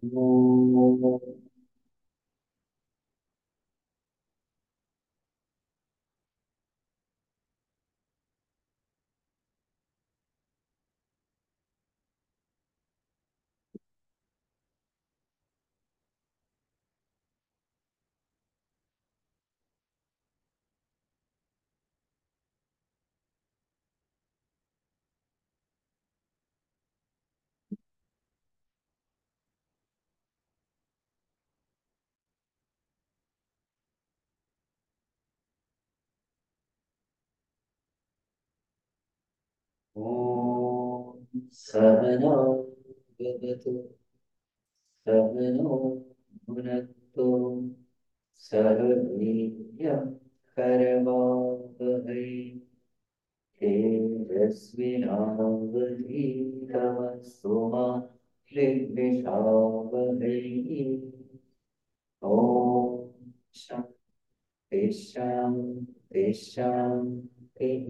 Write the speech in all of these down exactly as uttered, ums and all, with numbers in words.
ॐ सहना भवतु सहनो भुनक्तु सह वीर्यं करवावहै तेजस्विनावधीतमस्तु मा विद्विषावहै। ॐ शान्ति शान्ति शान्तिः।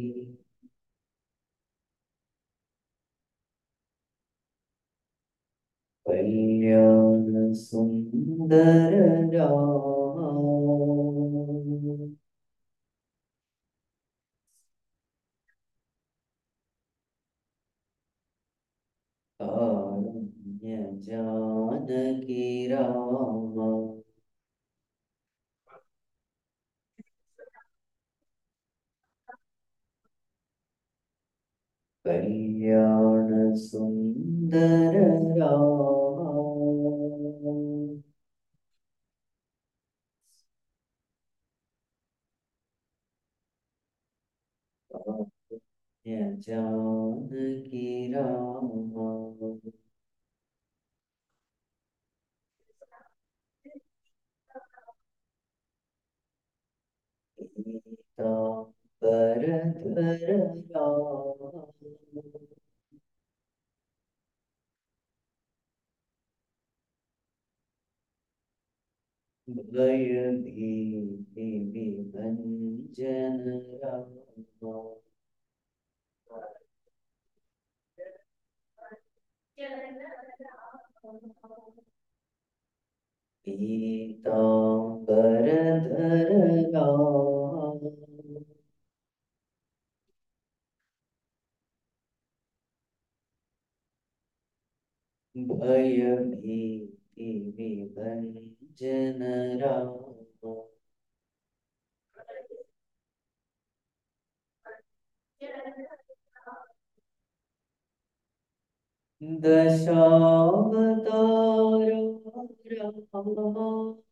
कल्याण सुंदर राम कारुण्य जानकी राम कल्याण सुंदर राम कारुण्य जानकी राम पीताम्बरधर राम भयभीति विभञ्जन राम पीताम्बरधर राम भयभीति विभञ्जन राम दशावतार राम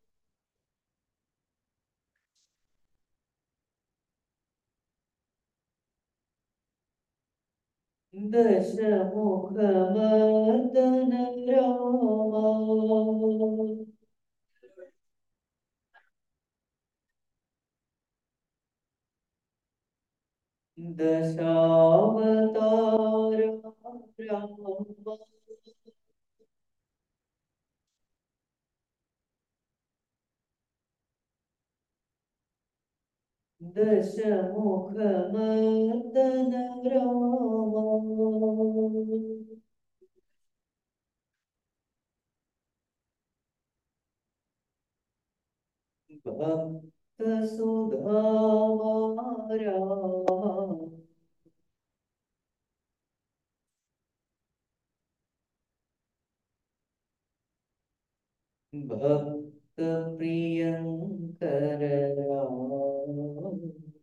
दशमुखमर्दन राम दशावतार राम दशमुखमर्दन राम भक्त सुधामा राम भक्त प्रियंकर राम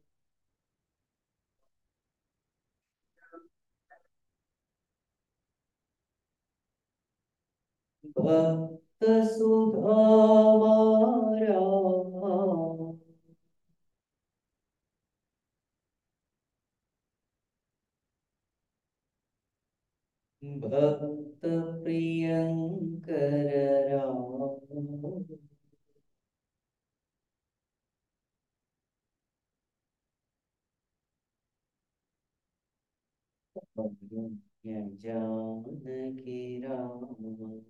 भक्त सुधामा राम भक्त प्रियंकर राम जानकी राम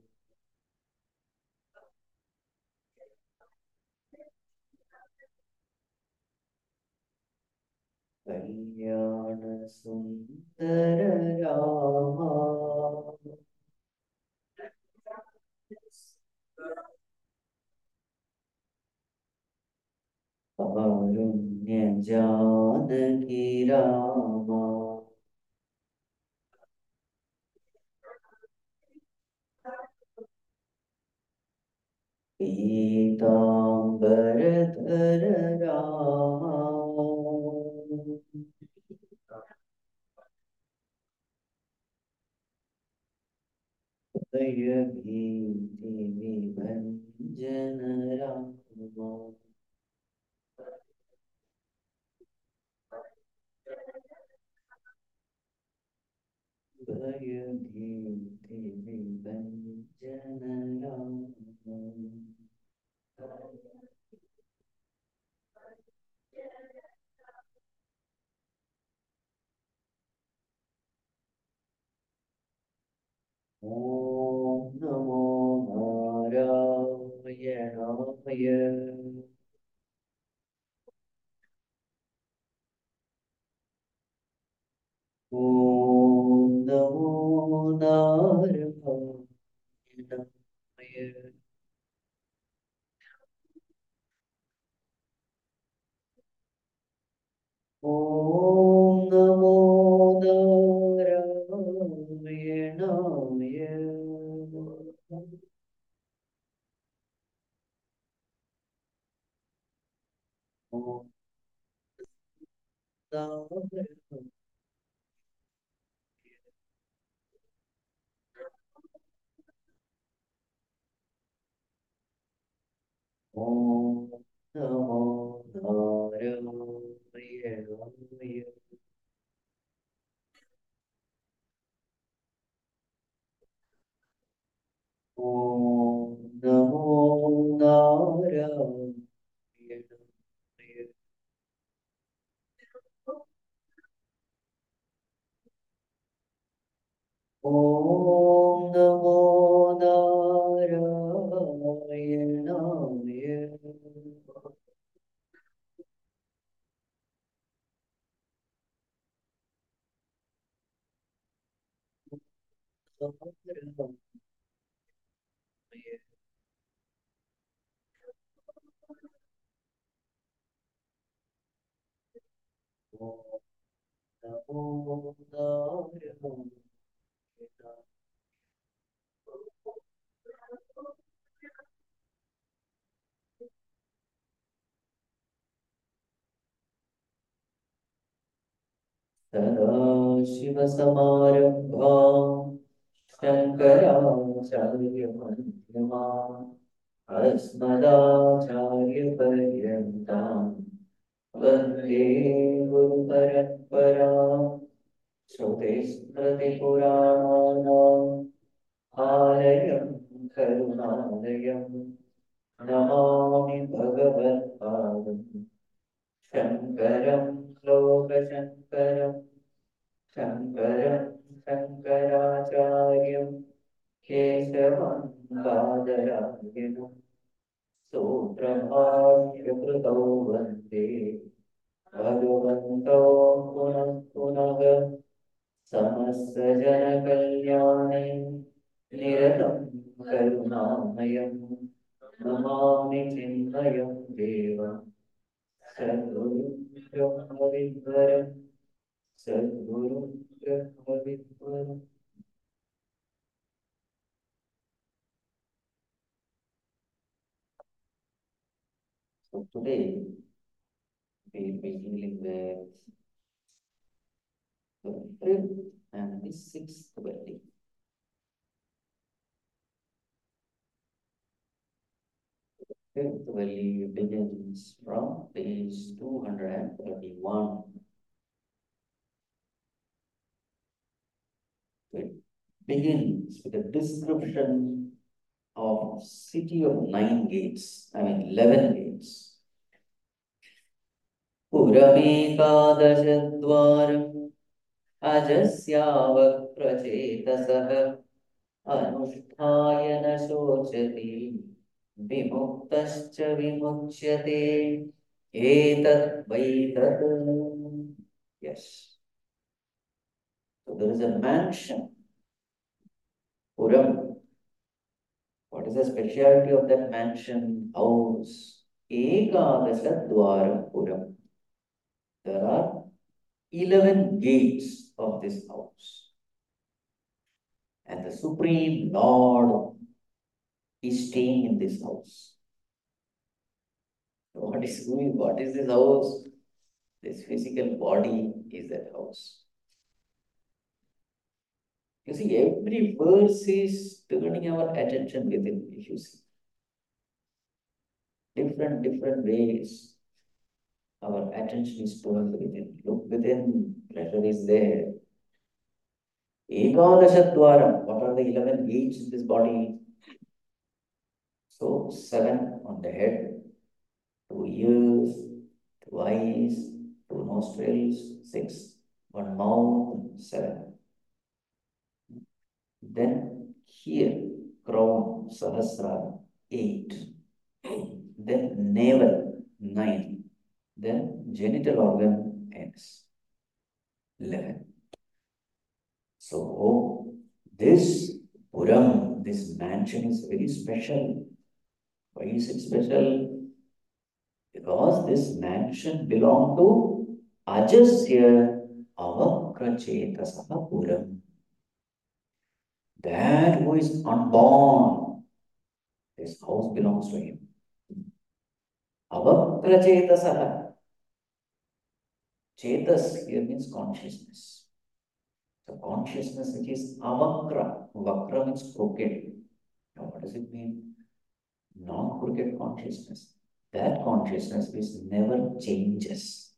कल्याण सुंदर राम जानकी रामा पीताम्बरधर रामा भयभीति विभञ्जन रामा भयभीति विभञ्जन रामा ॐ नमो नारायणाय ॐ नमो नारायणाय ॐ नमो नारायणाय ॐ नारायणाय ॐ नमो नारायणाय ॐ नमो नारायणाय ॐ नमो नारायणाय नमो नारायणाय सदाशिवसमारम्भाम् शङ्कराचार्यमध्यमाम् अस्मदाचार्यपर्यन्ताम् वन्दे गुरुपरम्पराम् श्रुतिस्मृतिपुराणानाम् आलयं करुणालयं नमामि भगवत्पादम् शङ्करं लोकशङ्करं शङ्करं शङ्कराचार्यं केशवं बादरायणं सूत्रभाष्यकृतौ वन्दे भगवन्तौ पुनः पुनः समस्तजनकल्याणे निरतं करुणामयं नमामि चिन्मयं देवं सद्गुरुं ब्रह्मविद्वरं सद्गुरुं ब्रह्मविद्वरम्. So today we will be dealing with the fifth and the sixth verse. Fifth value begins from page two hundred thirty-one. It begins with a description of city of nine gates, I mean eleven gates. पुरमेकादशद्वारम् अजस्यावप्रचेतसः अनुष्ठाय न शोचति विमुक्तश्च विमुच्यते एतत् वैतत्. Yes. So there is a mansion, Puram. What is the specialty of that mansion house? Ekadasha Dwaram Puram. There are eleven gates of this house. And the Supreme Lord is staying in this house. What is what is this house? This physical body is that house. You see, every verse is turning our attention within, if you see. Different, different ways our attention is turned within. Look within, pleasure is there. Ekadasha what are the eleven gates in this body? So, seven on the head, two ears, two eyes, two nostrils, six, one mouth, seven. Then here, crown, sahasrara, eight. Then navel, nine. Then genital organ, X, eleven. So, this Puram, this mansion is very special. Why is it special? Because this mansion belonged to Ajasya Avakrachetasaha Puram. That who is unborn, this house belongs to him. Avakrachetasaha. Chetas here means consciousness. So consciousness which is avakra. Vakra means crooked. Now what does it mean? Non-crooked consciousness. That consciousness which never changes.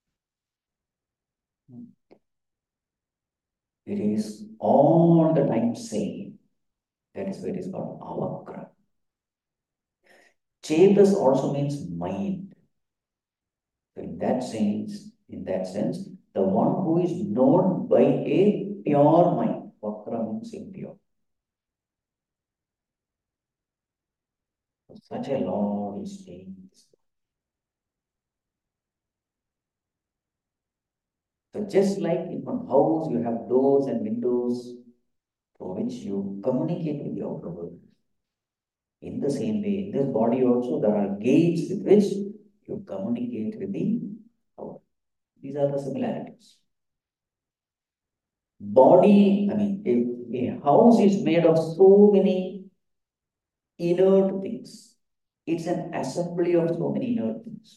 It is all the time same. That is why it is called avakra. Chetas also means mind. So in that sense, in that sense, the one who is known by a pure mind. Vakra means impure. Such a Lord is staying in this. So just like in one house, you have doors and windows through which you communicate with the outer world. In the same way, in this body also, there are gates with which you communicate with the outer. These are the similarities. Body, I mean, if a house is made of so many inert things, it's an assembly of so many inert things.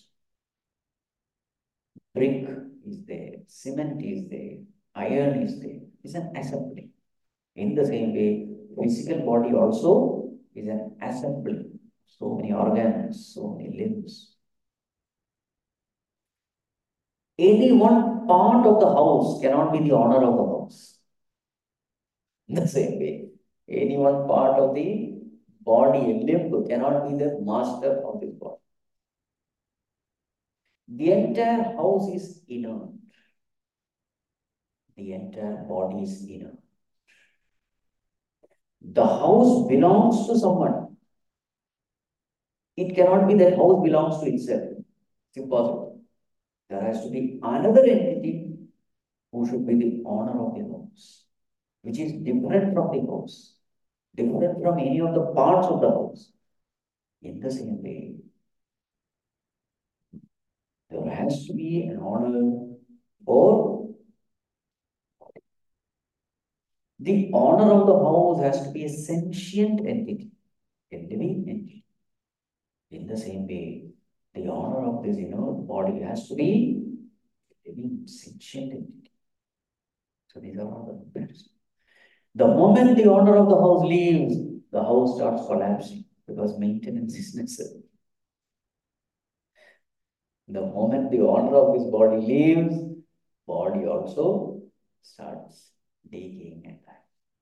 Brick is there, cement is there, iron is there. It's an assembly. In the same way, physical body also is an assembly. So many organs, so many limbs. Any one part of the house cannot be the owner of the house. In the same way, any one part of the body, a limb, cannot be the master of this body. The entire house is inert. The entire body is inert. The house belongs to someone. It cannot be that house belongs to itself. It's impossible. There has to be another entity who should be the owner of the house, which is different from the house, different from any of the parts of the house. In the same way, there has to be an owner, or the owner of the house has to be a sentient entity, a living entity. In the same way, the owner of this inert body has to be a living sentient entity. So these are all the comparisons. The moment the owner of the house leaves, the house starts collapsing because maintenance is necessary. The moment the owner of this body leaves, body also starts decaying and dying.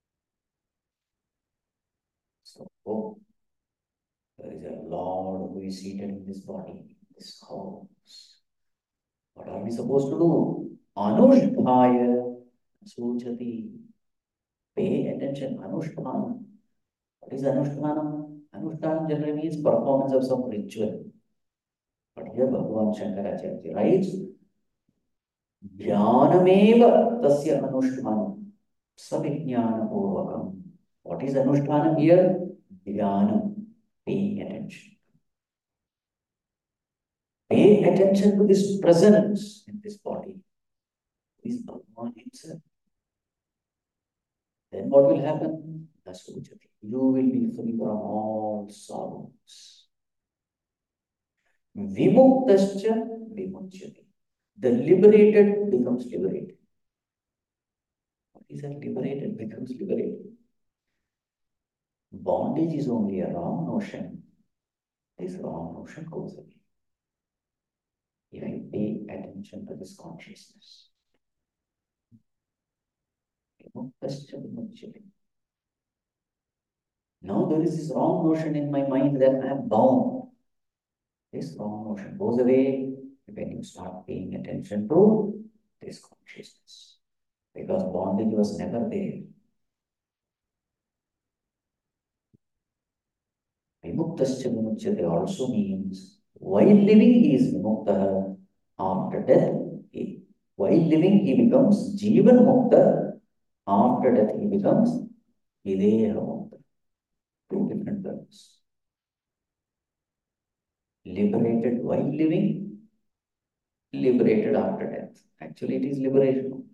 So, oh, there is a Lord who is seated in this body, this house. What are we supposed to do? Anushthaya Suchati. Pay attention, Anushthana. What is Anushthana? Anushthana generally means performance of some ritual. But here Bhagavan Shankaracharya writes, Jnanameva tasya anushthana savijnana purvakam. What is anushthana here? Jnanam, paying attention. Pay attention to this presence in this body, is Bhagavan himself. Then what will happen? You will be free from all sorrows. Vimuktascha vimuchyate. The liberated becomes liberated. What is that? Liberated becomes liberated. Bondage is only a wrong notion. This wrong notion goes away if you pay attention to this consciousness. Vimuktascha vimuchyate. Now there is this wrong notion in my mind that I am bound. This wrong notion goes away when you start paying attention to this consciousness. Because bondage was never there. Vimuktascha vimuchyate also means while living he is vimukta, after death, he, while living he becomes jivan mukta, after death he becomes videha mukta. Two different terms. Liberated while living, liberated after death. Actually, it is liberation.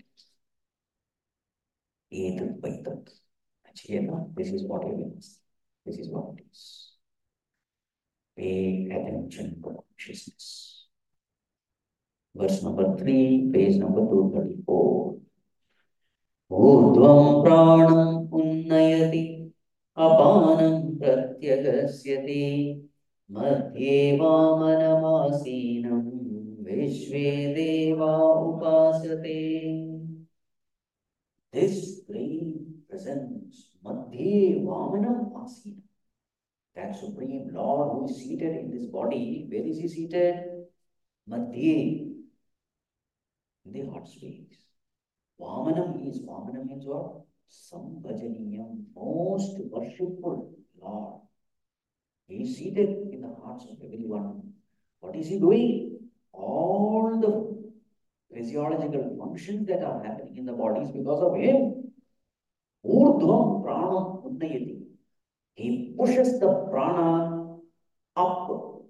Etat vaitat. This is what it means. This is what it is. Pay attention to consciousness. Verse number three, page number two thirty-four. Urdhvam pranam unnayati apanam pratyagasyati madhye vamanamasīnam vishve deva upasate. This supreme presence, madhye vamanam asīnam, that supreme Lord who is seated in this body, where is he seated? Madhye, in the heart space. Vamanam is, Vamanam means what? Sambhajaniyam, most worshipful Lord. He is seated in the hearts of everyone. What is he doing? All the physiological functions that are happening in the body is because of him. Urdhvam pranam unnayati. He pushes the prana up.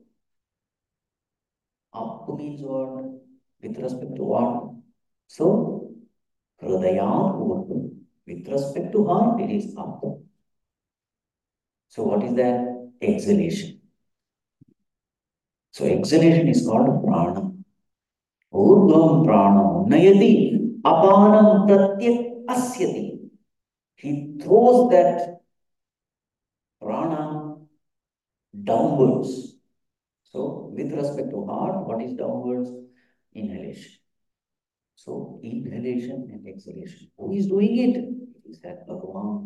Up means what? With respect to what? So, hridayat urdhvam. With respect to heart, it is up. So, what is that? Exhalation. So, exhalation is called prana. Urdhvam prana unnayati apanam pratyak asyati. He throws that prana downwards. So, with respect to heart, what is downwards? Inhalation. So, inhalation and exhalation. Who is doing it? It is that Bhagavan.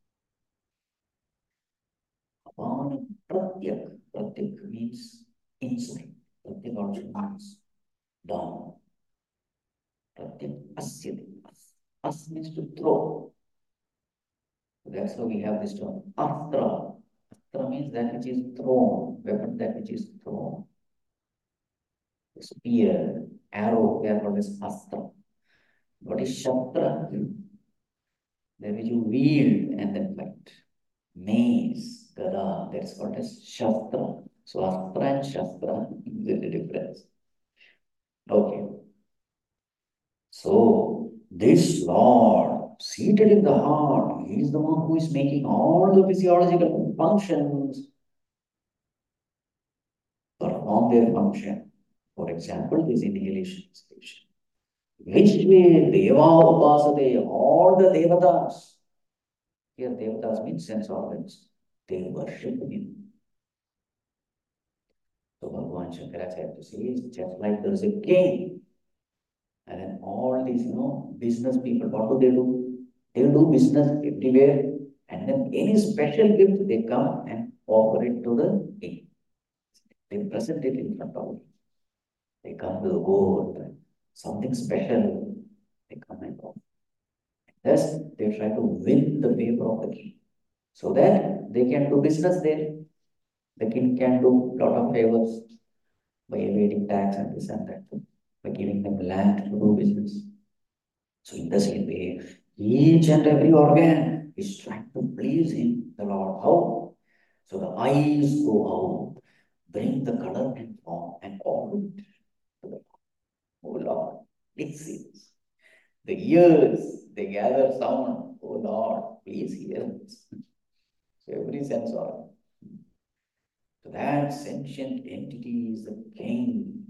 Apanam pratyak. Pratyak means inside. Pratyak also means down. Pratyak asyati. As means to throw. That's how we have this term. Astra. Astra means that which is thrown. Weapon that which is thrown. Spear, arrow, they are called as astra. What is shastra? That which you wield and then fight. Mace, gada, that's called as shastra. So astra and shastra, there is a difference. Okay. So this Lord, seated in the heart, he is the one who is making all the physiological functions perform their function. For example, this inhalation station. Which way Deva Upasate, all the Devatas. Here Devatas means sense organs. They worship him. So Bhagavan Shankaracharya says, just like there is a king, and then all these, you know, business people, what do they do? They do business everywhere, and then any special gift they come and offer it to the king. They present it in front of him. They come to the court, something special, they come and offer. Thus, they try to win the favor of the king, so that they can do business there. The king can do a lot of favors by evading tax and this and that, by giving them land to do business. So in the same way, each and every organ is trying to please him, the Lord. How? So the eyes go out, bring the color and form and all. Oh Lord, please see this. The ears, they gather sound. Oh Lord, please hear this. So every sense organ. So that sentient entity is the king.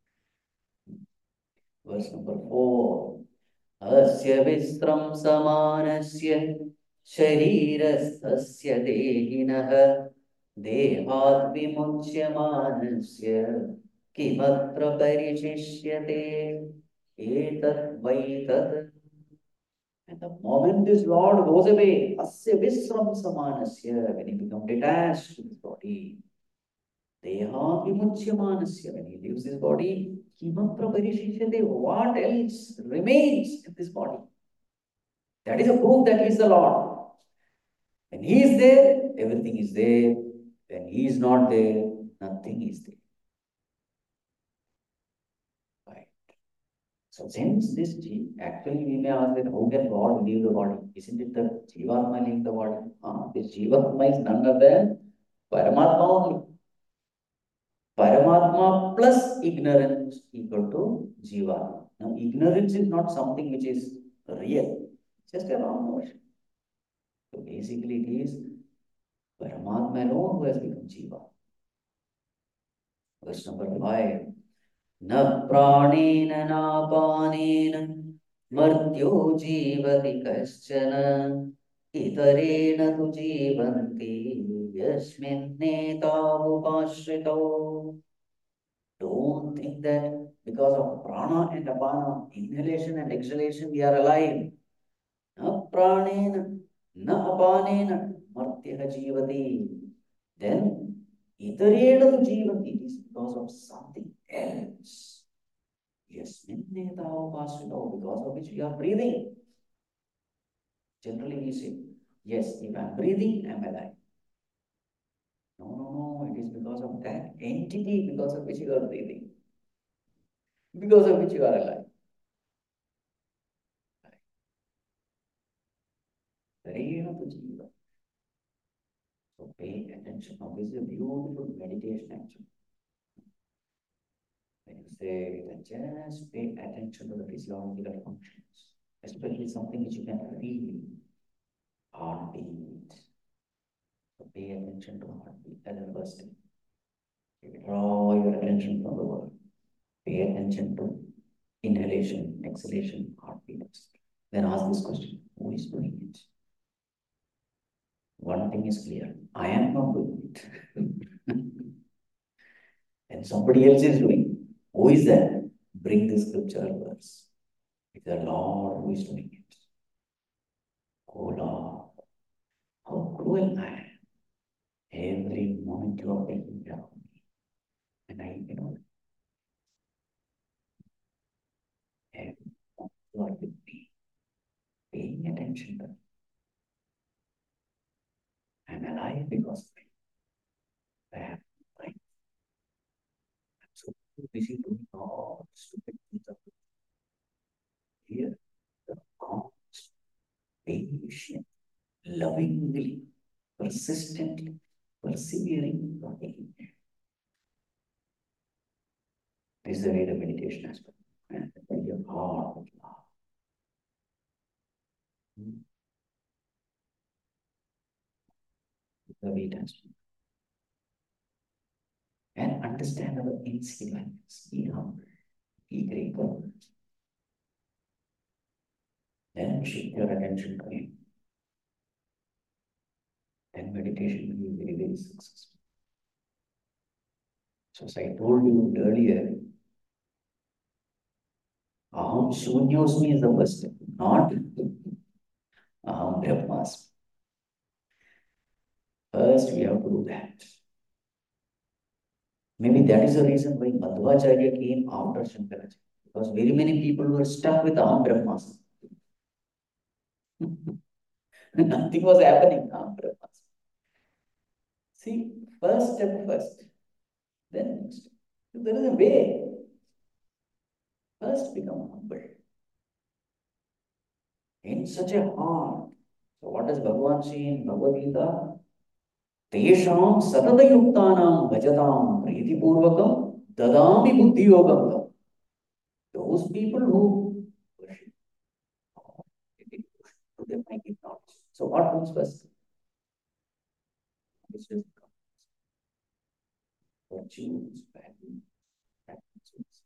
Verse number four. Asya visram samanasya sharirastasya dehinah dehat vimucyamanasya kimatra parishishyate etat vaitat. And the moment this Lord goes away, asya visram samanasya, when he becomes detached from his body, deha vimucyamanasya, when he leaves his body, kimatra parishishyate, what else remains in this body? That is a proof that he is the Lord. When he is there, everything is there. When he is not there, nothing is there. Right. So since this Ji- actually we may ask that how can God leave the body? Isn't it the Jivatma leave the body? Ah, this Jivatma is none other than Paramatma only. Paramatma plus ignorance equal to Jivatma. Now ignorance is not something which is real. It's just a wrong notion. So basically it is Paramatma alone who has become Jiva. Verse number five. न प्राणेन नापानेन मर्त्यो जीवति कश्चन इतरेण तु जीवन्ति यस्मिन्नेतावुपाश्रितौ. Don't think that because of prana and apana, inhalation and exhalation, we are alive. Na pranena, na apanena, martyah jivati. Then, itarena tu jivati. It is because of something else. Yes, ninnetao pasrito, because of which we are breathing. Generally we say, yes, if I am breathing, I am alive. No, no, no, it is because of that entity because of which you are breathing. Because of which you are alive. Tarena tu jiva. So pay attention. Now this is a beautiful meditation actually. When you say that, just pay attention to the physiological functions, especially something which you can feel, heartbeat. So pay attention to heartbeat as the first thing. Draw your attention from the world. Pay attention to inhalation, exhalation, heartbeat. Then ask this question: who is doing it? One thing is clear: I am not doing it. And somebody else is doing. Who is that? Bring the scriptural verse. It's the Lord who is doing it. Oh Lord, how cruel I am. Every moment you are taking care of me. And I, you know, every moment you are with me, paying attention to me. I'm alive because of it. I have right. I'm so busy doing all stupid things of here. The constant, patient, lovingly, persistently, persevering, loving. This is the way the meditation aspect. And when your heart with love. The way it has been. And understand our insignificance. Be humble. Be grateful. Then shift your attention to Him. Then meditation will be very, very successful. So as I told you earlier, Aham Shunyosmi is the first step, not Aham Brahmasmi. First, we have to do that. Maybe that is the reason why Madhvacharya came after Shankaracharya. Because very many people were stuck with Aham Brahmasmi. Nothing was happening. Aham Brahmasmi. See, first step first. Then next step. So there is a way. First, become humble. In such a heart. So what does Bhagavan say in Bhagavad Gita? Tesham satatayuktanam bhajatam pritipurvakam dadami buddhi yogam. Those those people who worship God, to them I give knowledge. So what comes first? Wisdom comes. Virtues, values, practices.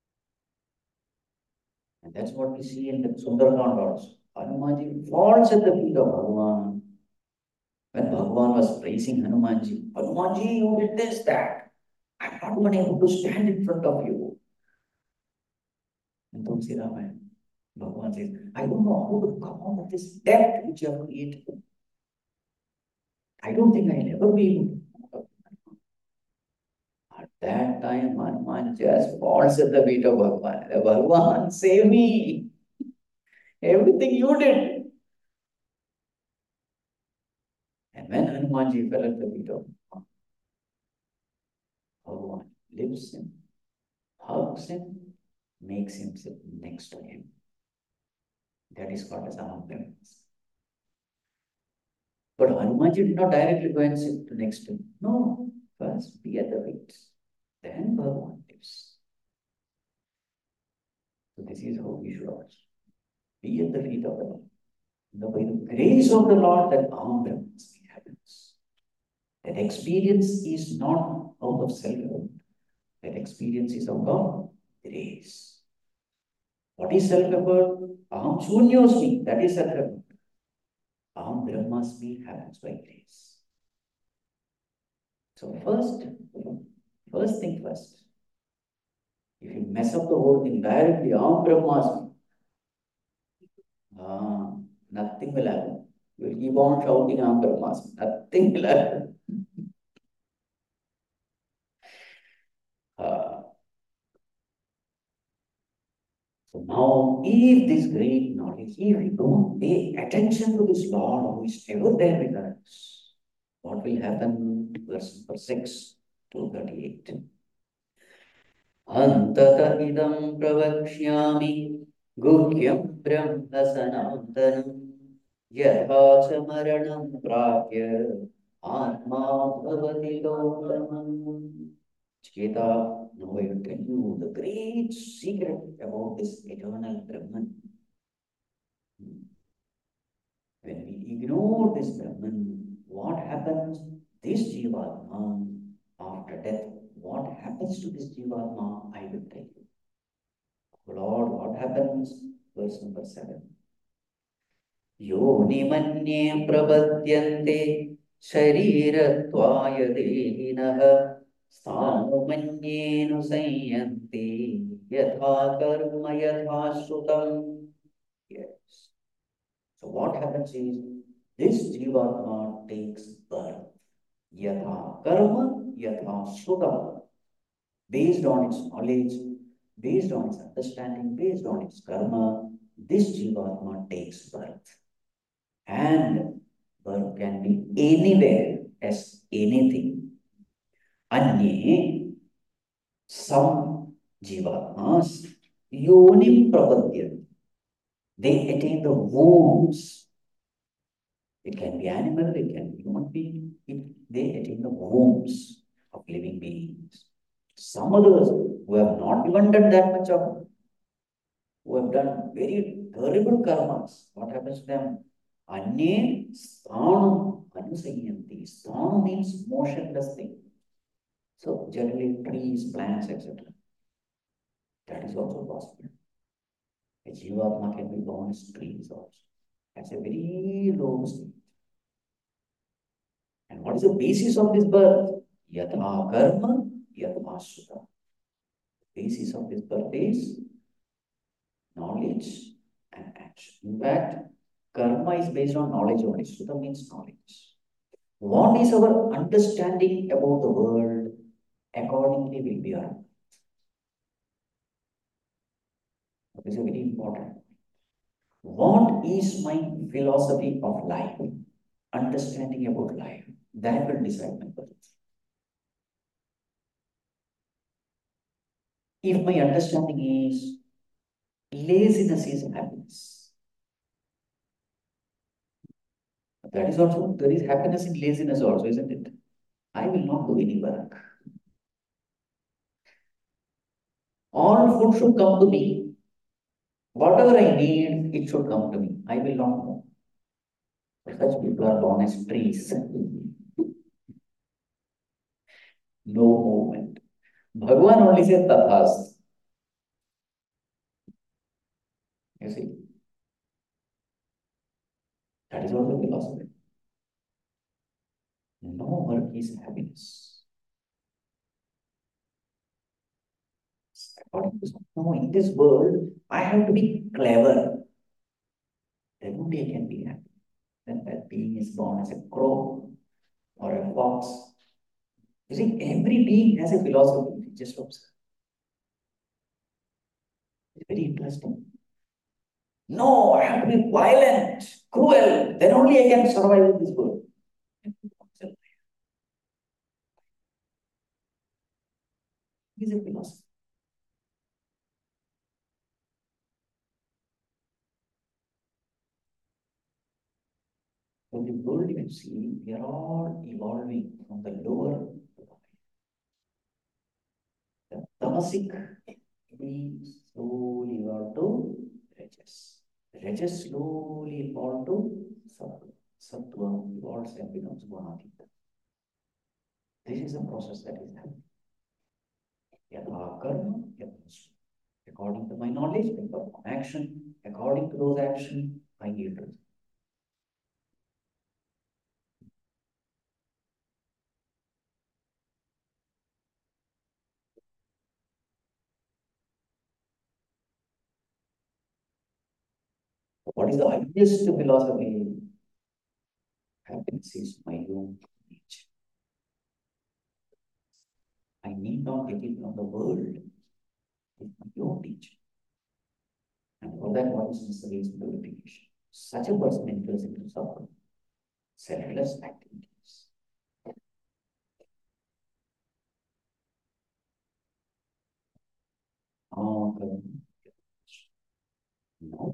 And that's what we see in the Sundarkand also. Hanumanji falls at the feet of Bhagavan. When Bhagavan was praising Hanumanji, Hanumanji, you did this, that. I'm not even able to stand in front of you. And Tulsi Ramayana, Bhagavan says, I don't know how to come out of this depth which you have created. I don't think I'll ever be able to. At that time, Hanuman just falls at the feet of Bhagavan. Bhagavan, save me. Everything you did. And when Hanumanji fell at the feet of Bhagavan, Bhagavan lifts him, hugs him, makes him sit next to him. That is called as Amamdevas. But Hanumanji did not directly go and sit next to him. No, first be at the feet. Then Bhagavan lives. So this is how we should also be at the feet of the Lord. By the grace of the Lord, that Amamdevas happens. That experience is not out of self-effort. That experience is out of grace. What is self-effort? Aham shunyosmi. That is self-effort. Aham brahmasmi happens by grace. So first, first thing first. If you mess up the whole thing directly, Aham brahmasmi, ah, nothing will happen. You will keep on shouting Aham brahmasmi. Nothing will happen. Uh, so now, if this great knowledge, if we don't pay attention to this Lord who is ever there with us, what will happen? Verse number six to thirty-eight. Antata idam pravakshyami guhyam brahma sanantanam yatha cha maranam prapya atma bhavati gautamam. Chiketa, now I will tell you the great secret about this eternal Brahman. When we ignore this Brahman, what happens? This Jivatma, after death, what happens to this Jivatma? I will tell you. Lord, what happens? Verse number seven. Yoni manye prapadyante sharirattvaya dehinaha Sthanumanyenu sanyanti yatha karma yatha shrutam. Yes. So what happens is, this Jivatma takes birth. Yatha karma yatha shrutam. Based on its knowledge, based on its understanding, based on its karma, this Jivatma takes birth. And birth can be anywhere as anything. Anye, some jivatmas, yonim prapadyan. They attain the wombs. It can be animal, it can be human being. It, they attain the wombs of living beings. Some others who have not even done that much of, who have done very terrible karmas, what happens to them? Anye sthanam anusayanti. Sthanam means motionless thing. So generally trees, plants, et cetera. That is also possible. A Jivatma can be born as trees also. That's a very low state. And what is the basis of this birth? Yatha karma, yatha sudha. The basis of this birth is knowledge and action. In fact, karma is based on knowledge only. Sudha means knowledge. What is our understanding about the world? Accordingly will be our. This is very important. What is my philosophy of life? Understanding about life. That will decide my birth. If my understanding is laziness is happiness, that is also, there is happiness in laziness also, isn't it? I will not do any work. All food should come to me. Whatever I need, it should come to me. I will not know. Such people are born as trees. No movement. Bhagavan only said tathas. You see, that is also philosophy. No work is happiness. According to some, no, in this world, I have to be clever. Then only I can be happy. Then that being is born as a crow or a fox. You see, every being has a philosophy. Just observe. It's very interesting. No, I have to be violent, cruel. Then only I can survive in this world. It's a philosophy. So the world you see, we are all evolving from the lower to the higher. The tamasic, we slowly evolve to rajas. Rajas slowly evolve to sattva. Sattva evolves and becomes guణாதீதம். This is a process that is happening. Yatha karma, yatha sudha. According to my knowledge, I perform action. According to those actions, I yield result. What is the highest philosophy? Happiness is my own nature. I need not get it from the world. It's my own nature. And for that, what is necessary is purification. Such a person enters into suffering, selfless activities. Oh, no.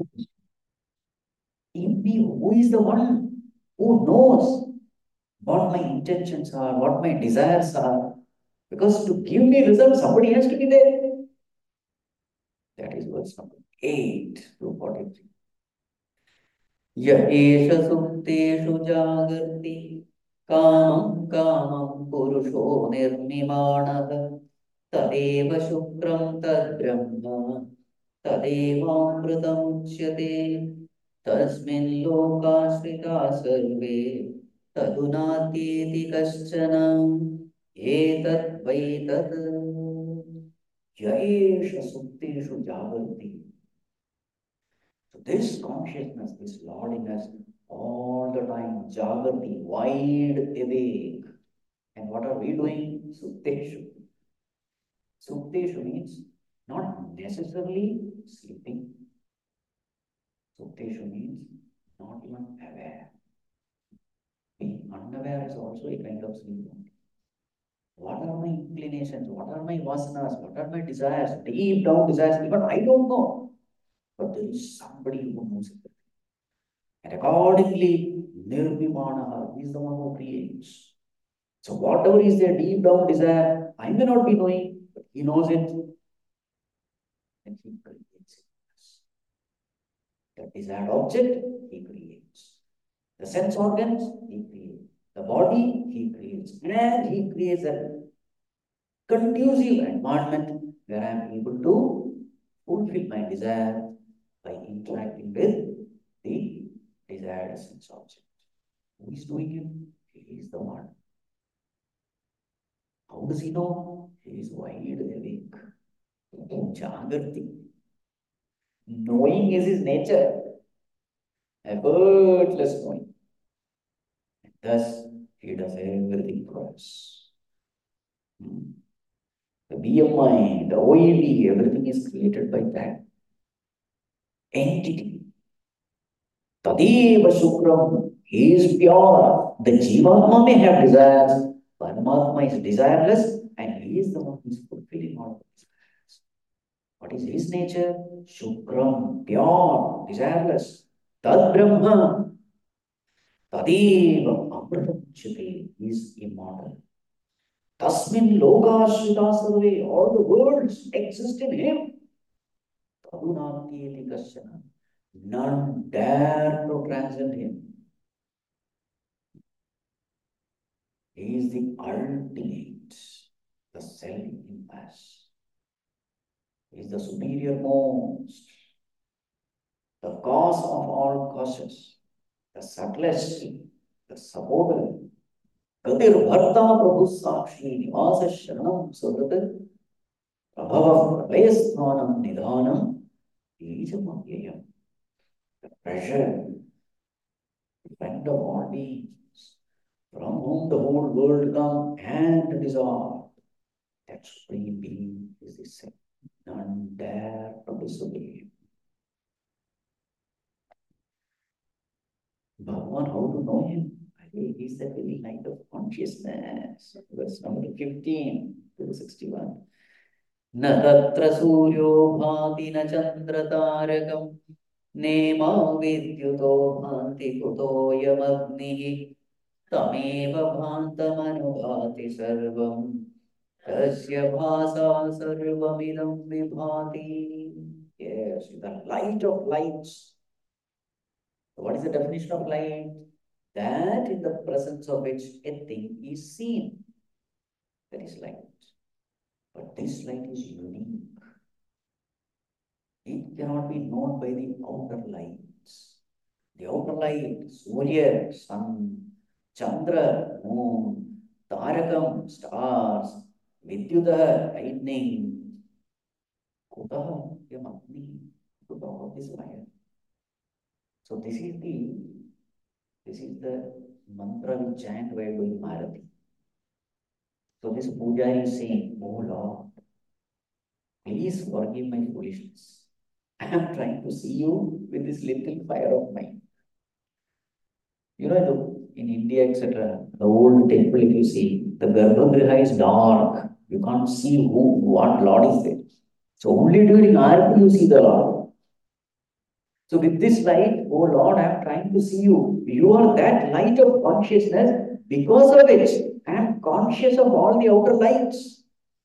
In me, who is the one who knows what my intentions are, what my desires are? Because to give me results, somebody has to be there. That is verse number eight to forty-three. य एष सुप्तेषु जागर्ति कामं कामं पुरुषो निर्मिमाणः तदेव शुक्रं तद्ब्रह्म तदेवामृतमुच्यते तस्मिन् लोकाश्रिता सर्वे तदुनात्येति कश्चन एतत् वै तत् य एष सुप्तेषु जागर्ति. So this consciousness, this Lord in us, all the time, Jagrati, wide awake. And what are we doing? Sukteshu. Sukteshu means not necessarily sleeping. Sukteshu means not even aware. Being unaware is also a kind of sleep. What are my inclinations? What are my vasanas? What are my desires? Deep down desires. Even I don't know. But there is somebody who knows it. And accordingly, Nirvimana is the one who creates. So whatever is their deep down desire, I may not be knowing, but he knows it. And he creates it. The desired object, he creates. The sense organs, he creates. The body, he creates. And he creates a conducive environment where I am able to fulfill my desire by interacting with the desired sense object. Who is doing it? He is the one. How does he know? He is wide awake. Jagrati. Knowing is his nature. Effortless knowing. And thus, he does everything for us. Hmm. The B M I, the O E D, everything is created by that entity. Tadeva Shukram, he is pure. The Jivatma may have desires, Paramatma is desireless, and he is the one who is fulfilling all the desires. What is his nature? Shukram, pure, desireless. Tad Brahma, Tadeva Amritamuchyate, he is immortal. Tasmin Lokashrita Sarve, all the worlds exist in him. Adunapyeti kasyana. None dare to transcend him. He is the ultimate, the self-impasse. He is the superior most, the cause of all causes, the subtlest, the supporter. Gatirvarta Prabhu Sakshi Nivasa Sharanam Sudat Prabhava Pralaya Nidhanam Bijamavyayam. The treasure, the friend of all beings, from whom the whole world come and dissolve. That supreme being is the same. None dare to disobey him. Bhagavan, how to know him? He is the very light of consciousness. Verse number fifteen to sixty-one. न तत्र सूर्यो भाति न चन्द्रतारकम् नेमा विद्युतो भान्ति कुतोऽयमग्निः तमेव भान्तमनुभाति सर्वम् तस्य भासा सर्वमिदं विभाति. Yes, the light of lights. What is the definition of light? That in the presence of which a thing is seen. That is light. But this light is unique. It cannot be known by the outer lights. The outer light, Surya, Sun, Chandra, Moon, Tarakam, stars, Vidyuta, lightning, Kutaha, Yamagni, Kutaha is fire. So this is the this is the mantra we chant while doing Bharati. So this puja is saying, oh Lord, please forgive my foolishness. I am trying to see you with this little fire of mine. You know, in India, et cetera, the old temple, if you see, the Garbhagriha is dark. You can't see who, what Lord is there. So only during Aarti you see the Lord. So with this light, oh Lord, I am trying to see you. You are that light of consciousness, because of which I am conscious of all the outer lights.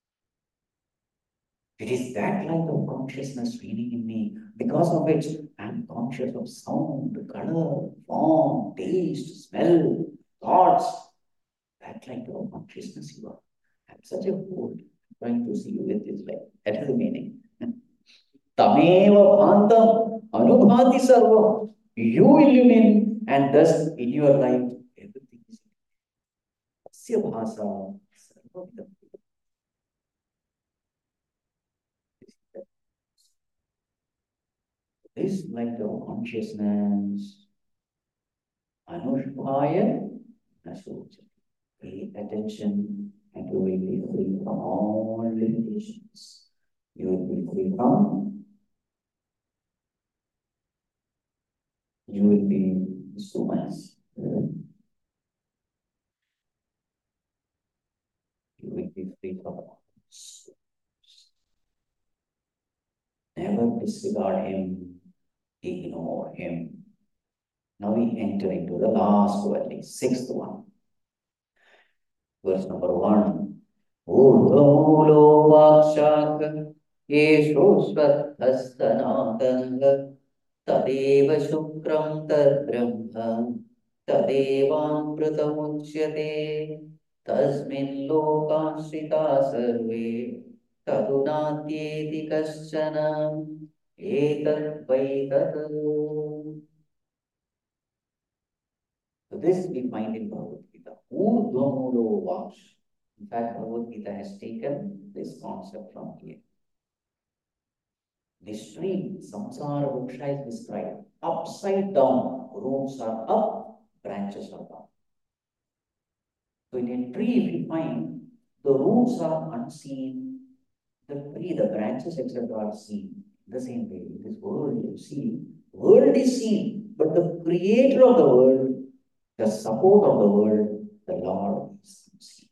It is that light of consciousness reigning in me, because of which I am conscious of sound, color, form, taste, smell, thoughts. That light of consciousness you are. I am such a fool trying to see you with this light. That is the meaning. Tameva bhantam anubhati sarvam. You illumine, and thus in your light everything is. Asya bhasa sarvam. This light of consciousness, anushbhaya nasocha. Pay attention and you will be free from all limitations. You will be free from, you will be so much. You will be free from all. Never disregard him, ignore him. Now we enter into the last verse, sixth one. Verse number one. Urdhumulo vakshaka yesho svathastanatanga tadeva shukram tadbrahma tadevamritamuchyate tasmin lokashrita sarve tadunatyeti kaschana etat vaitat. So this we find in Bhagavad Gita. Urdhvamulo Vaksh. In fact, Bhagavad Gita has taken this concept from here. The stream, samsara vriksha, is described. Upside down, roots are up, branches are down. So in a tree, if you find the roots are unseen, the tree, the branches, et cetera are seen. The same way, in this world, you see, world is seen, but the creator of the world, the support of the world, the Lord is unseen.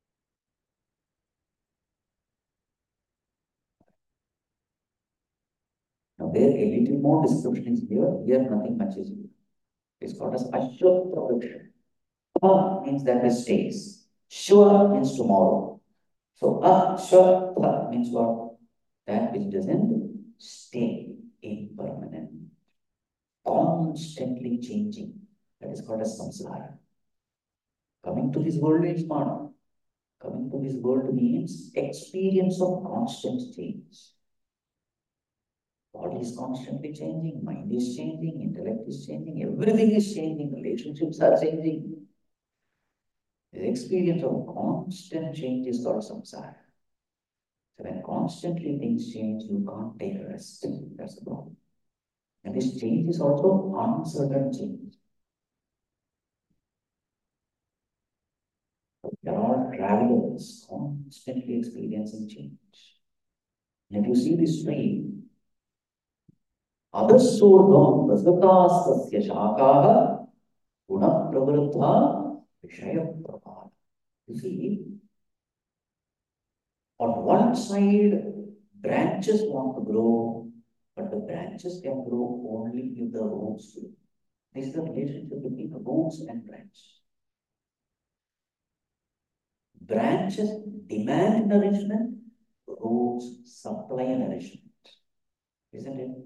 Now there a little more description is here. Here nothing much is here. It's called as Ashwata Vriksha. A means that which stays. Shva means tomorrow. So Ashwata means what? That which doesn't stay impermanent, constantly changing. That is called as samsara. Coming to this world means not. Coming to this world means experience of constant change. Body is constantly changing, mind is changing, intellect is changing, everything is changing, relationships are changing. The experience of constant change is called samsara. So when constantly things change, you can't take rest. That's the problem. And this change is also uncertain change. We are all travelers, constantly experiencing change. And if you see this tree, adasurdham prasvatastasya shakaha gunapravruddha vishayaprabha. You see, on one side, branches want to grow, but the branches can grow only if the roots grow. This is the relationship between the roots and branch. Branches demand nourishment, roots supply nourishment. Isn't it?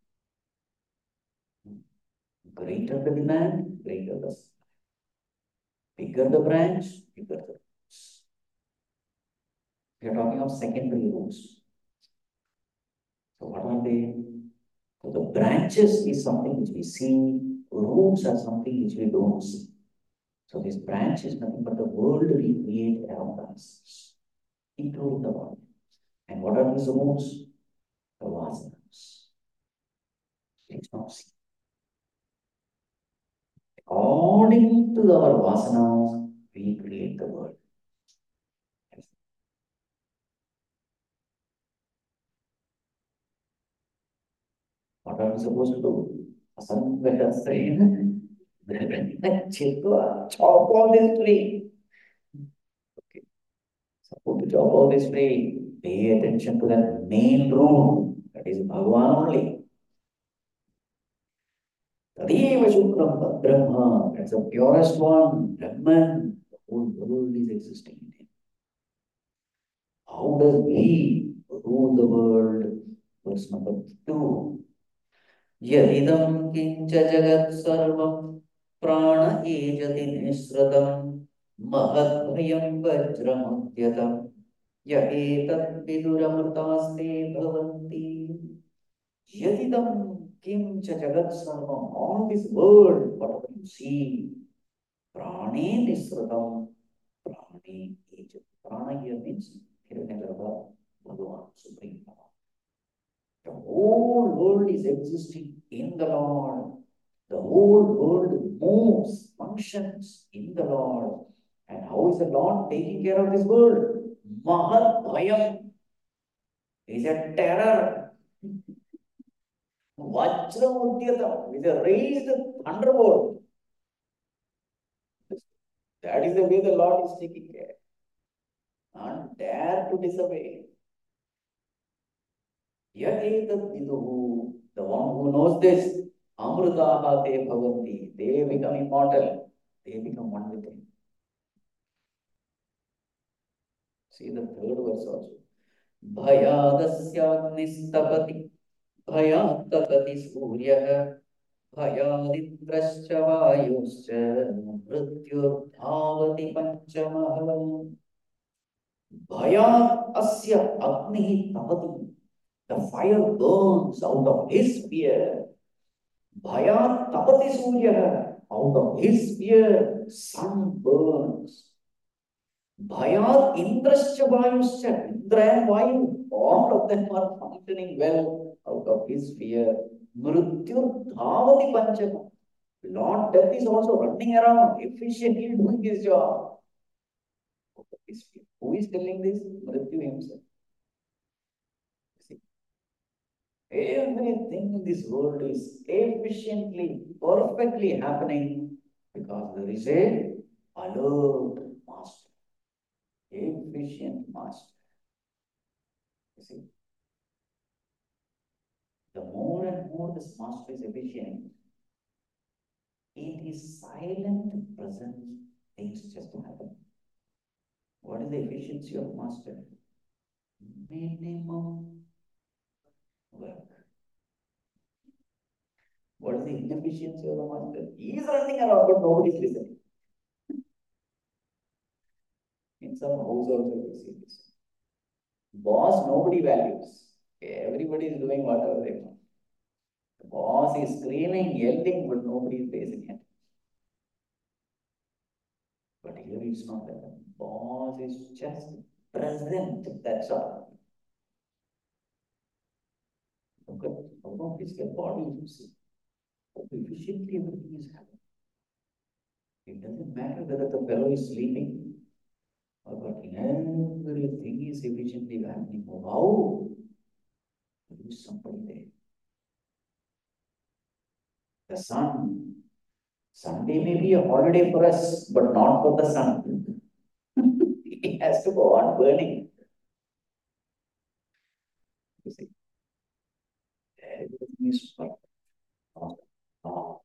Greater the demand, greater the supply. Bigger the branch, bigger the roots. We are talking of secondary roots. So what are they? So the branches is something which we see, roots are something which we don't see. So this branch is nothing but the world we create around us, including the body. And what are these roots? The vasanas. It's not seen. According to our vasanas, we create the world. What are we supposed to do? Asambhya saying, chop all this tree. Okay. Suppose to chop all this tree. Pay attention to that main root. That is Bhagavan only. Tadeva Shukram Brahma. That's the purest one. Brahman. The whole world is existing in him. How does he rule the world? Verse number two. Yadidam kincha jagat sarvam prana ejati nisratam mahadbhayam vajramadyatam ya etat viduramrtaste bhavanti. Yadidam kincha jagat sarvam. All this world, whatever you see, prane nisratam, prane ejati. Prana here means Hiranyagarbha, Bhagavan, Supreme Power. The whole world is existing in the Lord. The whole world moves, functions in the Lord. And how is the Lord taking care of this world? Mahat Bhayam is a terror. Vajramudyatam is a raised thunderbolt. That is the way the Lord is taking care. Not dare to disobey. Yaetat the one who knows this, Amrutaha te bhavanti, they become immortal, they become one with him. See the third verse also. Bhayadasyagnistapati, bhayatatati suryah, bhayaditrascha vayuscha, mrityurdhavati panchamah. Bhayat asya agnihi tapati. The fire burns out of his fear. Bhayat tapati surya. Out of his fear, sun burns. Bhayat indrascha vayuscha. Indra and Vayu, all of them are functioning well out of his fear. Mrityu dhavati panchama. Lord Death is also running around, efficiently doing his job. Who is telling this? Mrityu himself. Everything in this world is efficiently, perfectly happening because there is a alert master, efficient master. You see, the more and more this master is efficient, in his silent presence, things just happen. What is the efficiency of master? Minimum work. What is the inefficiency of the master? He is running around, but nobody is listening. In some house also you see this. Boss, nobody values. Everybody is doing whatever they want. The boss is screaming, yelling, but nobody is facing it. But here it's not like that. The boss is just present, that's all. Look at how physical body you see. How efficiently everything is happening. It doesn't matter whether the fellow is sleeping or working. Everything is efficiently happening. How? There is somebody there. The sun. Sunday may be a holiday for us, but not for the sun. It has to go on burning. You see, everything is perfect. Oh, oh,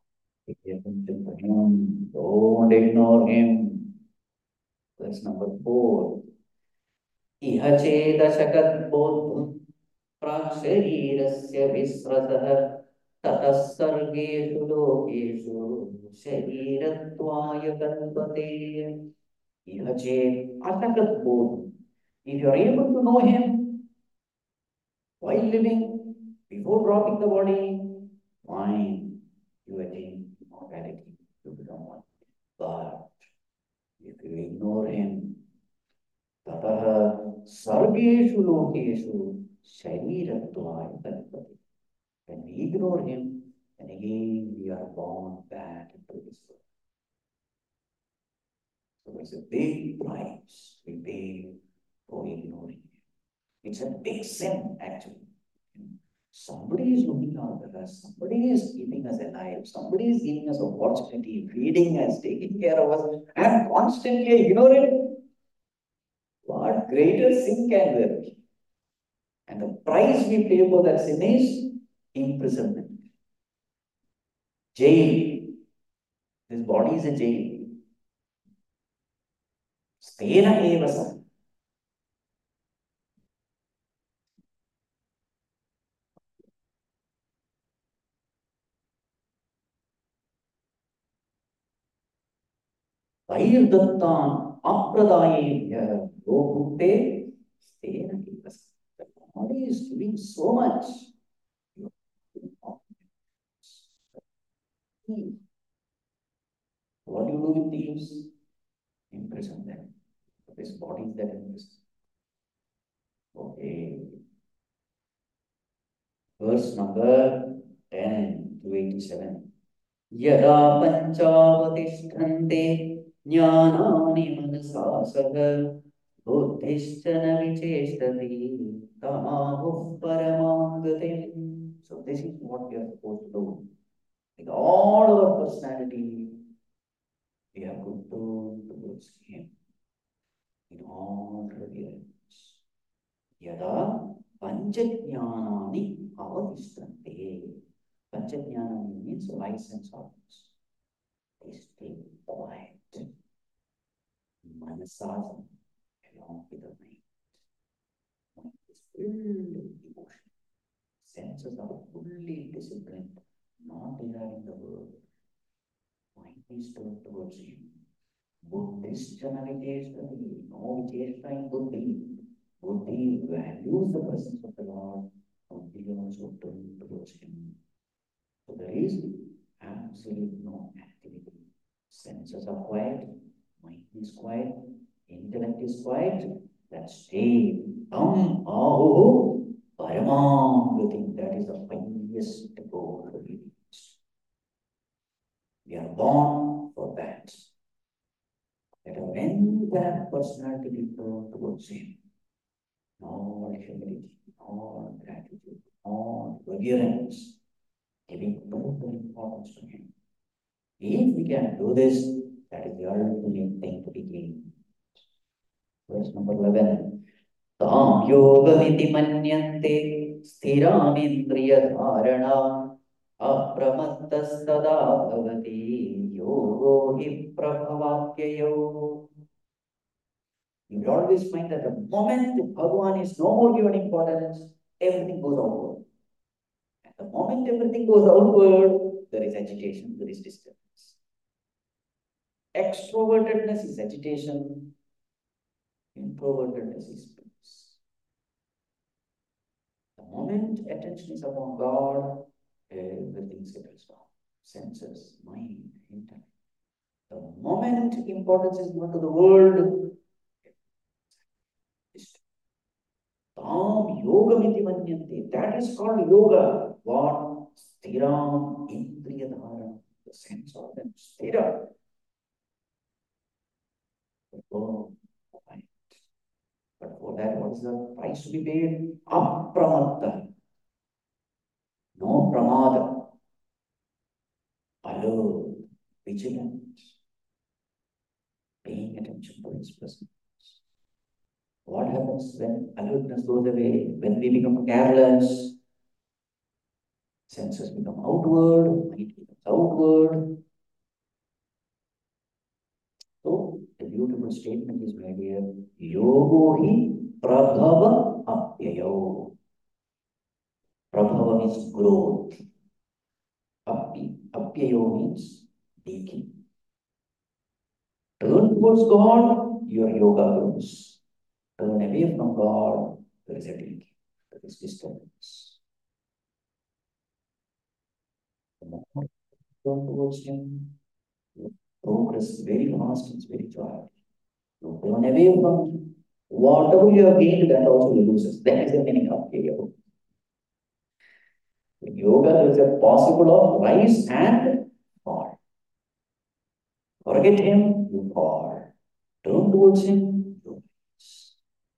don't ignore him. That's number four. इह चेदशकद्बोद्धुं प्राक्शरीरस्य विस्रतः ततः सर्गेषु लोकेषु शरीरत्वाय कल्पते. इह चेत् अशकद्बोधं. If you are able to know him while living, before dropping the body, fine, you attain immortality, you become one. But if you ignore him, ततः सर्गेषु लोकेषु शरीरत्वाय कल्पते. When we ignore him, then again we are born back into this world. So there's a big price we pay for ignoring him. It's a big sin, actually. Somebody is looking after us, somebody is keeping us alive, somebody is giving us opportunity, feeding us, taking care of us, and constantly ignore it. What greater sin can there be? And the price we pay for that sin is imprisonment. Jail. This body is a jail. Stena eva sa. Vairdattan apradayebhya gopute stena eva sa. The body is doing so much. What do you do with thieves? Imprison them. This body is that imprison. Okay. Verse number ten to eighty-seven. यदा पञ्चावतिष्ठन्ते ज्ञानानि मनसा सह बुद्धिश्च न विचेष्टति तमाहुः परमां गतिम्. So this is what we are supposed to do. With all our personality, we have to turn towards him in all reverence. Yada panchajnanani avadishtante. Panchajnanani means five sense organs. They stay quiet. Manasasana, along with the mind. Mind is filled with emotion. Senses are fully disciplined, not desiring the world. Mind is turned towards him. Buddhistana vicheshtati, no vicheshta in buddhi. Buddhi values the presence of the Lord. Buddhi also turned towards him. So there is absolutely no activity. Senses are quiet, mind is quiet, intellect is quiet. That state, tam aho paramam gati, that is the highest goal to be reached. We are born for that. That when that personality be turned towards him, all humility, all gratitude, all reverence, giving total importance to him. If we can do this, that is the ultimate thing to be gained. Verse number eleven. Tam yogamiti manyante sthiramindriya dharana apramattastada bhavati yogo hi prabhavakyayo. You will always find that the moment Bhagavan is no more given importance, everything goes outward. The moment everything goes outward, there is agitation, there is disturbance. Extrovertedness is agitation, introvertedness is peace. The moment attention is upon God, everything settles down. Senses, mind, intellect. The moment importance is given to the world, Tam yogamiti manyante. That is called yoga. What? Sthiram indriyadharam. The sense organ. Sthira. Oh, right. But for that, what is the price to be paid? Apramatta. No pramada. Alert. Vigilant. Paying attention to his presence. What happens when alertness goes away? When we become careless, senses become outward, mind becomes outward. So, the beautiful statement is made here, Yogo hi prabhava apyayo. Prabhava means growth. Apy, apyayo means decay. Turn towards God, your yoga grows. Turn away from God, there is a decay, there is disturbance. The more you turn towards Him, you progress very fast, it's very joyful. You turn away from Him. Whatever you have gained, that also loses. That is the meaning of yoga. In yoga, there is a possible of rise and fall. Forget Him, you fall. Turn towards Him, you rise.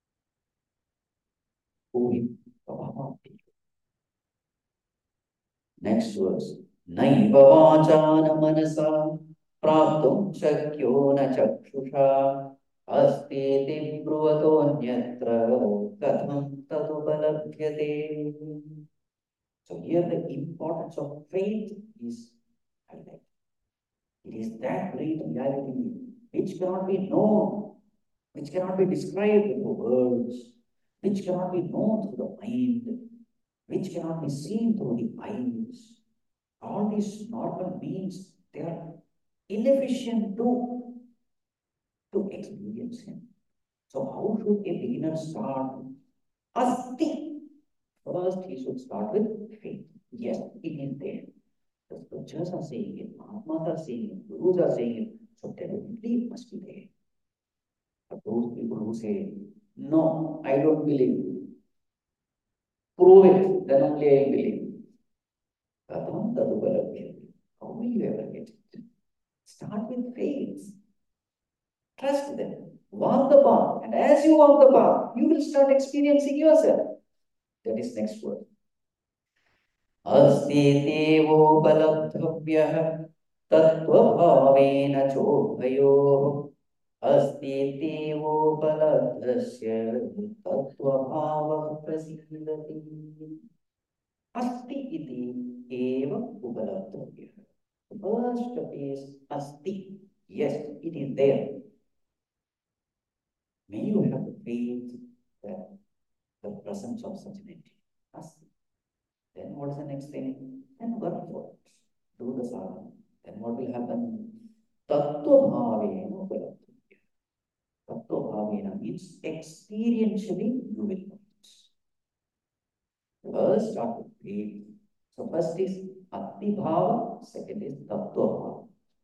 Next verse. Naiva vachana manasa praptum shakyo na chakshusha asti bruvatoanyatra katham tadupalabhyate. So here the importance of faith is highlighted. It is that great reality which cannot be known, which cannot be described through words, which cannot be known through the mind, which cannot be seen through the eyes. All these normal means, they are inefficient to, to experience Him. So how should a beginner start? Asti. First, he should start with faith. Yes, it is there. The scriptures are saying it, Mahatmas are saying it, Gurus are saying it. So definitely it must be there. But those people who say, no, I don't believe. Prove it, then only I believe. How will you ever get it? Start with faith. Trust them. Walk the path. And as you walk the path, you will start experiencing yourself. That is next word. Asti devopalabdhavyah tattvabhavena chobhayoh. Asti devopalabdhasya tattvabhavah prasidati. Asti iti eva upalabdhavyah. First is asti. Yes, it is there. May you have the faith that the presence of such an entity. Asti. Then what is the next thing? Then work for it. Do the sadhana. Then what will happen? Tattva bhavena upalabdhavyah. Tattva bhavena means experientially you will know it. First start with faith. So first is Atti Bhava, second is Tattva Bhava.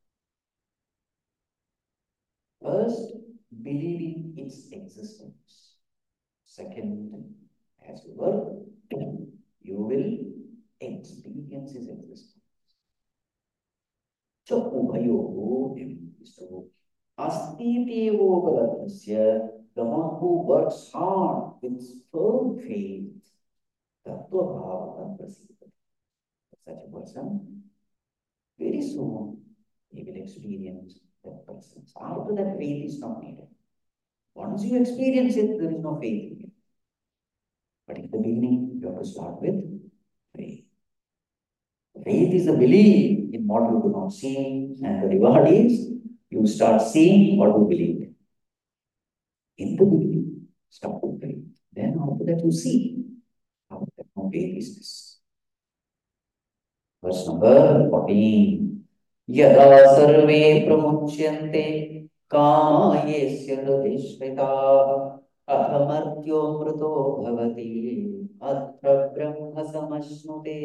First, believing its existence. Second, as you work, you will experience its existence. So, Ubhayoho, so Asti Devo Baladasya, the one who works hard with firm faith, Tattva Bhava Prasita. Such a person, very soon he will experience that presence. After that, faith is not needed. Once you experience it, there is no faith in it. But in the beginning, you have to start with faith. Faith is a belief in what you do not see, and the reward is you start seeing what you believe. In the beginning, start with faith. Then after that, you see. After that, no faith is this. Verse number fourteen. Yada sarve pramuchyante kamayesya hridishvitaah athamartyo mruto bhavati atra brahma samashnute.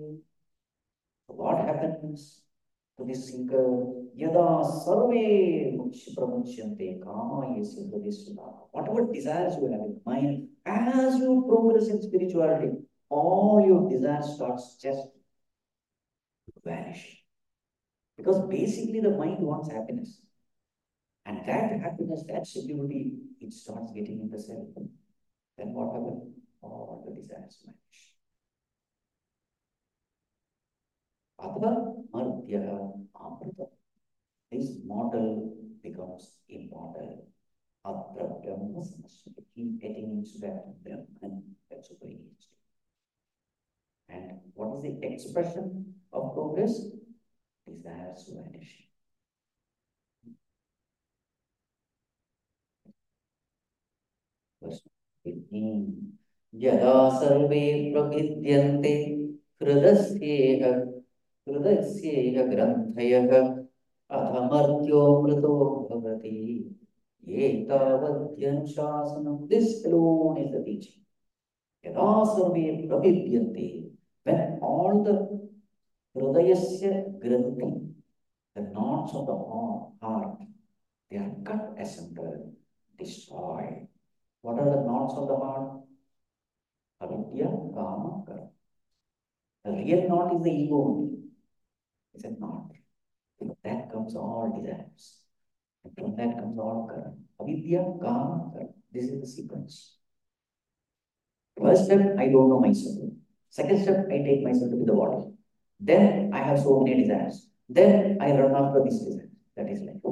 What happens to this seeker? Yada sarve pramuchyante kamayesya hridishvitaah. Whatever desires you have in mind, as you progress in spirituality, all your desires starts just vanish. Because basically the mind wants happiness. And that happiness, that security, it starts getting in the self. Then what happens? All the desires vanish. Atva Martya Amrita. This mortal becomes immortal. Atra Brahma Samasya. He attains that Brahman, that supreme state. And what is the expression of progress? Desires vanish. यदा सर्वे प्रविद्यन्ते हृदस्येह हृदस्येह ग्रन्थयः अधमर्त्यो मृतो भवति एतावद्यनुशासनं. This alone is the teaching. यदा सर्वे प्रविद्यन्ते, when all the hridayasya granthi, the knots of the heart, they are cut asunder, destroyed. What are the knots of the heart? Avidya, Kama, Karma. The real knot is the ego only. It's a knot. From that comes all desires. And from that comes all karma. Avidya, Kama, Karma. This is the sequence. First step, I don't know myself. Second step, I take myself to be the body. Then I have so many desires. Then I run after this desire. That is life.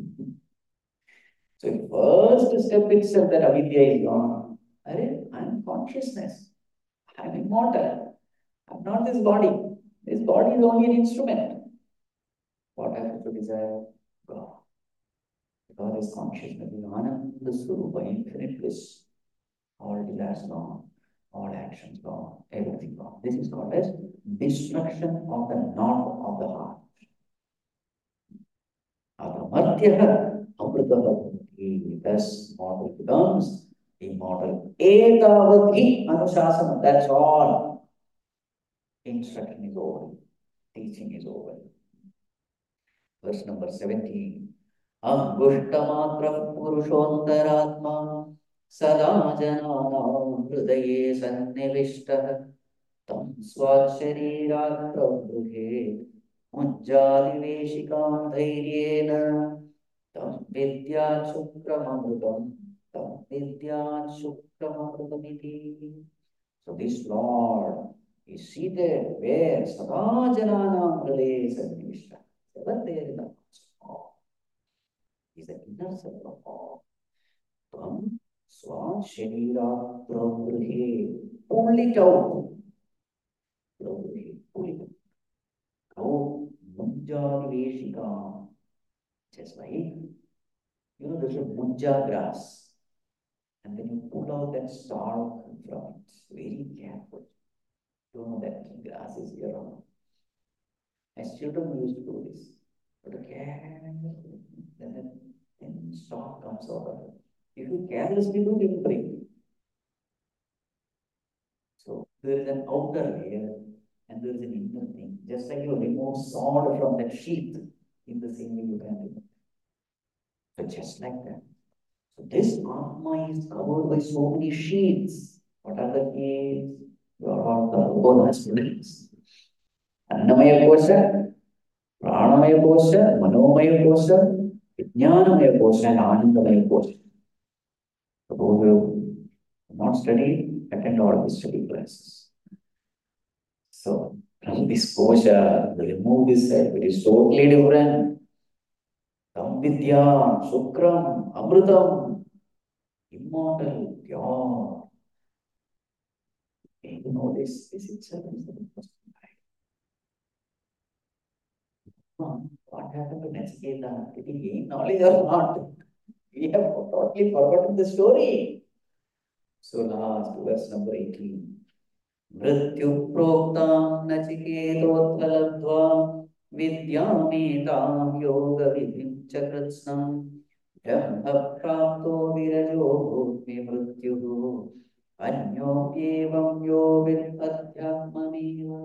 So first step itself, that avidya is gone. I am consciousness. I am immortal. I am not this body. This body is only an instrument. What happens to desire? God. God is consciousness. Ananda Swarupa, infinite bliss. All desires gone. All actions gone. Everything gone. This is called as destruction of the knot of the heart. Adhamartyaha amritaha. Thus, mortal becomes immortal. Etavadhi anushasana. That's all. Instruction is over. Teaching is over. Verse number seventeen. Angushtamatra purushottaratma sada jananam hridaye sannivishtaः tam swashariraat prabhuhe mujjadiveshikam dhairyena tam vidyat shukramamrutam tam vidyat shukramamrutamiti. So this Lord is seated where sada jananam hridaye sannivishtaः. Ever there in the hearts of all. Is the inner self of all. Tam swa sharira pravrihe. Pull it out. Pravrihe. Pull it out. How munjaveshika. Just like, you know, there's a munja grass. And then you pull out that stalk from it. Very careful. You know that grass is here on. As children we used to do this. But again, then the thin stalk comes out of it. If you carelessly do, it will break. So there is an outer layer and there is an inner thing. Just like you remove sword from that sheath, in the same way you can remove. So just like that. So this Atma is covered by so many sheaths. What are the sheaths? You are all the bonus students. Annamaya kosha, Pranamaya kosha, Manomaya kosha, Vijnanamaya kosha, and Anandamaya kosha. So those who have not studied, attend all the study classes. So from this kosha, remove this self, it is totally different. Tam vidya, shukram, amrutam, immortal, pure. You know this, this itself is the first right. What happened to Nachikheta? Did he gain knowledge or not? We have totally forgotten the story. So last, verse number eighteen. मृत्यु प्रोक्तां नचिकेतोऽथ लब्ध्वा विद्यामेतां योगविधिं च कृत्स्नम् ब्रह्म प्राप्तो विरजो भूमि मृत्युः अन्योप्येवं यो विद् अध्यात्ममेव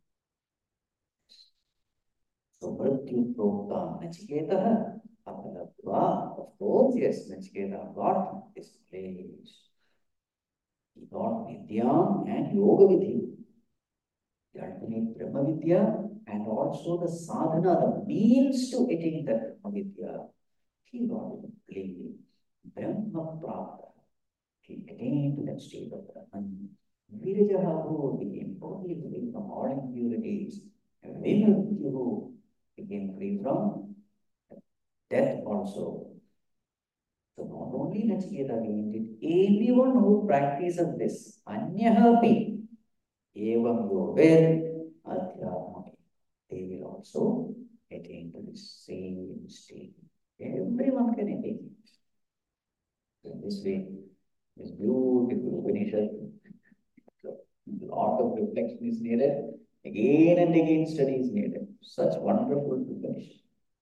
So Mrityu Prokta Nachiketa Apalatva. Of course, yes, Nachiketa got this place. He got Vidya and Yoga Vidhi. The ultimate Brahma Vidya and also the sadhana, the means to attain that Brahma Vidya. He got it plainly. Brahma Prapta. He attained that state of Brahman. Virajaha became totally free from all impurities. And Vimrityu became free from death also. So not only Nachiketa gained it, anyone who practices this, Anyahapi, Evam Yover, Adhyatma, they will also attain to the same state. Everyone can attain it. So in this way, this beautiful Upanishad, a lot of reflection is needed. Again and again study is needed. Such wonderful Upanishad.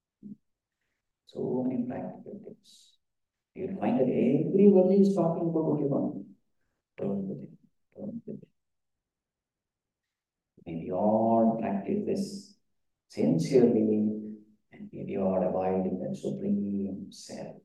So many practical tips. You'll find that everyone is talking about only one. Turn within, turn within. May we all practice this sincerely and may we all abide in that supreme self.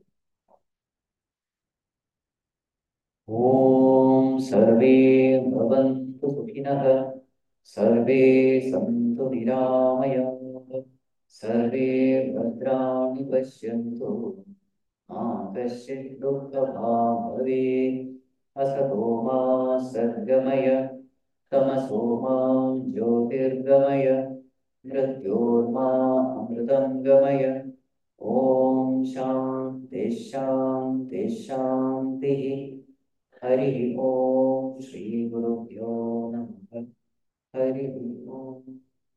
Om Sarve Bhavantu Sukhinah Sarve Santu Niramaya Sarve Bhadrani Pashyantu Ma Kasyit Dukkha Bhave Asato Ma Sadgamaya तमसो मां ज्योतिर्गमय मृत्योर्मा अमृतं गमय ॐ शान्ति शान्ति शान्तिः हरिः ॐ श्रीगुरुभ्यो नमः हरिः ॐ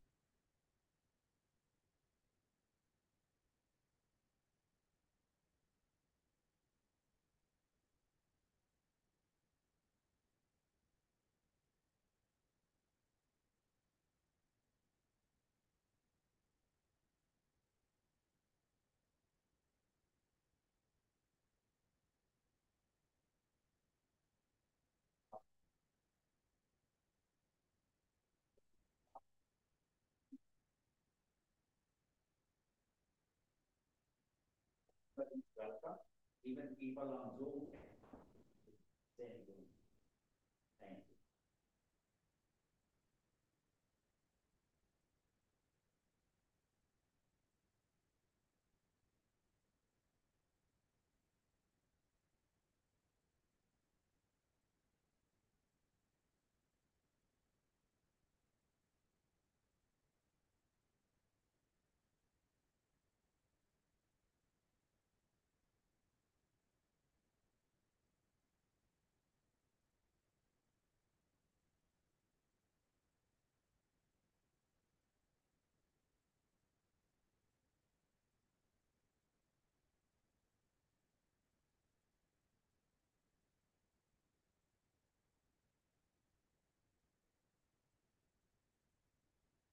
welcome. Even people on Zoom, thank you.